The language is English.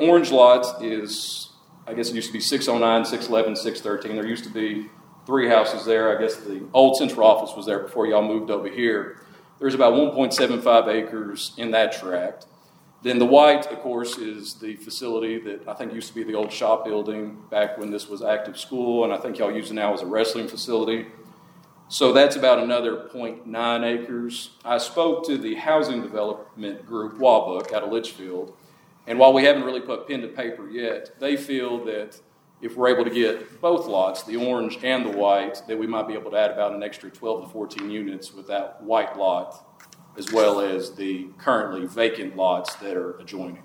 orange lot is, I guess it used to be 609, 611, 613. There used to be 3 houses there. I guess the old central office was there before y'all moved over here. There's about 1.75 acres in that tract. Then the white, of course, is the facility that I think used to be the old shop building back when this was active school, and I think y'all use it now as a wrestling facility. So that's about another 0.9 acres. I spoke to the housing development group, Wabuk, out of Litchfield, and while we haven't really put pen to paper yet, they feel that if we're able to get both lots, the orange and the white, that we might be able to add about an extra 12 to 14 units with that white lot, as well as the currently vacant lots that are adjoining.